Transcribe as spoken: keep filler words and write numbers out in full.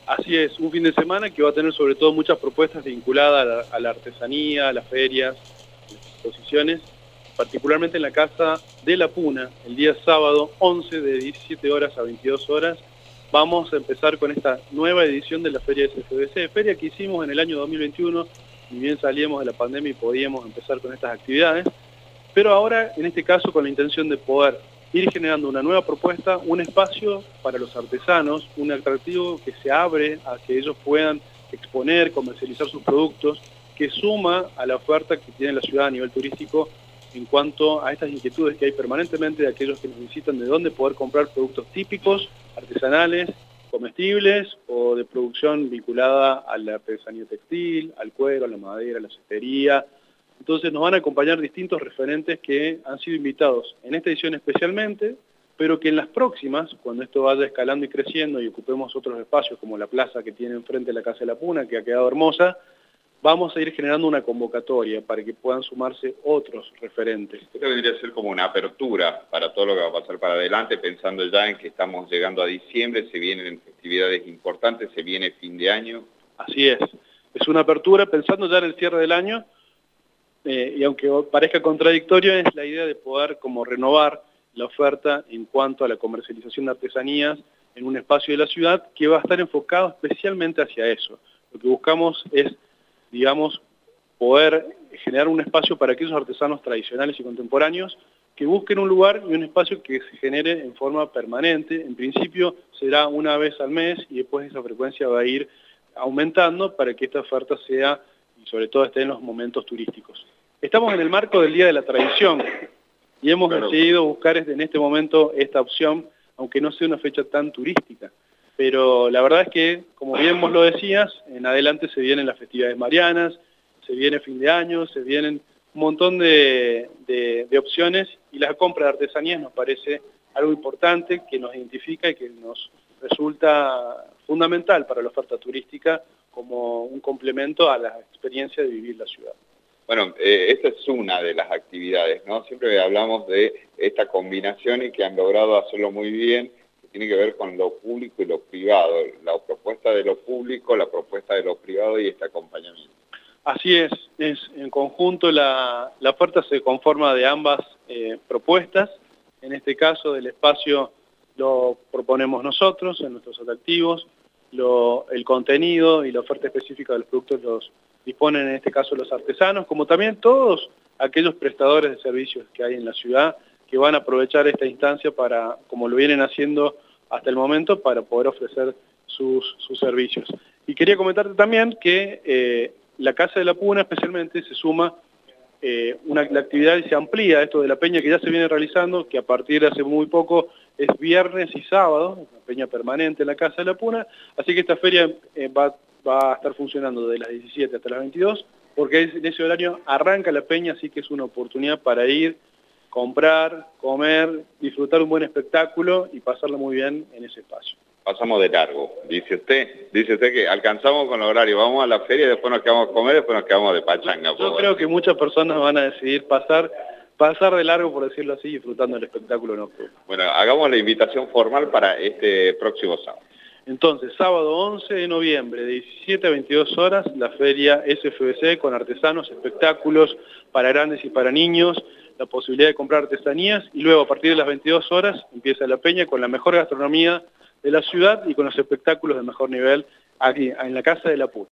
Así es, un fin de semana que va a tener sobre todo muchas propuestas vinculadas a la, a la artesanía, a las ferias, a las exposiciones, particularmente en la Casa de la Puna, el día sábado once de diecisiete horas a veintidós horas, vamos a empezar con esta nueva edición de la Feria S F B C, feria que hicimos en el año dos mil veintiuno, ni bien salíamos de la pandemia y podíamos empezar con estas actividades, pero ahora en este caso con la intención de poder ir generando una nueva propuesta, un espacio para los artesanos, un atractivo que se abre a que ellos puedan exponer, comercializar sus productos, que suma a la oferta que tiene la ciudad a nivel turístico en cuanto a estas inquietudes que hay permanentemente de aquellos que nos visitan de dónde poder comprar productos típicos, artesanales, comestibles o de producción vinculada a la artesanía textil, al cuero, a la madera, a la cestería. Entonces nos van a acompañar distintos referentes que han sido invitados en esta edición especialmente, pero que en las próximas, cuando esto vaya escalando y creciendo y ocupemos otros espacios como la plaza que tiene enfrente la Casa de la Puna, que ha quedado hermosa, vamos a ir generando una convocatoria para que puedan sumarse otros referentes. Esto vendría a ser como una apertura para todo lo que va a pasar para adelante, pensando ya en que estamos llegando a diciembre, se vienen festividades importantes, se viene fin de año. Así es, es una apertura pensando ya en el cierre del año, eh, y aunque parezca contradictorio, es la idea de poder como renovar la oferta en cuanto a la comercialización de artesanías en un espacio de la ciudad que va a estar enfocado especialmente hacia eso. Lo que buscamos es, digamos, poder generar un espacio para aquellos artesanos tradicionales y contemporáneos que busquen un lugar y un espacio que se genere en forma permanente. En principio será una vez al mes y después esa frecuencia va a ir aumentando para que esta oferta sea, y sobre todo esté en los momentos turísticos. Estamos en el marco del Día de la Tradición y hemos claro. decidido buscar en este momento esta opción, aunque no sea una fecha tan turística. Pero la verdad es que, como bien vos lo decías, en adelante se vienen las festividades marianas, se viene fin de año, se vienen un montón de, de, de opciones y la compra de artesanías nos parece algo importante que nos identifica y que nos resulta fundamental para la oferta turística como un complemento a la experiencia de vivir la ciudad. Bueno, eh, esta es una de las actividades, ¿no? Siempre hablamos de esta combinación y que han logrado hacerlo muy bien, que tiene que ver con lo público y lo privado, la propuesta de lo público, la propuesta de lo privado y este acompañamiento. Así es, es en conjunto la, la oferta se conforma de ambas eh, propuestas. En este caso del espacio lo proponemos nosotros en nuestros atractivos, lo, el contenido y la oferta específica de los productos los disponen en este caso los artesanos, como también todos aquellos prestadores de servicios que hay en la ciudad que van a aprovechar esta instancia para, como lo vienen haciendo hasta el momento, para poder ofrecer sus, sus servicios. Y quería comentarte también que eh, la Casa de la Puna especialmente se suma eh, una la actividad y se amplía esto de la peña que ya se viene realizando, que a partir de hace muy poco es viernes y sábado, una peña permanente en la Casa de la Puna, así que esta feria eh, va, va a estar funcionando de las diecisiete hasta las veintidós, porque en ese horario arranca la peña, así que es una oportunidad para ir, comprar, comer, disfrutar un buen espectáculo y pasarlo muy bien en ese espacio. Pasamos de largo, dice usted, dice usted que alcanzamos con el horario, vamos a la feria, después nos quedamos a comer, después nos quedamos de pachanga. Yo, yo creo que muchas personas van a decidir pasar, pasar de largo, por decirlo así, disfrutando del espectáculo nocturno. Bueno, hagamos la invitación formal para este próximo sábado. Entonces, sábado once de noviembre, de diecisiete a veintidós horas, la feria S F B C con artesanos, espectáculos para grandes y para niños, la posibilidad de comprar artesanías y luego a partir de las veintidós horas empieza la peña con la mejor gastronomía de la ciudad y con los espectáculos de mejor nivel aquí en la Casa de la Puna.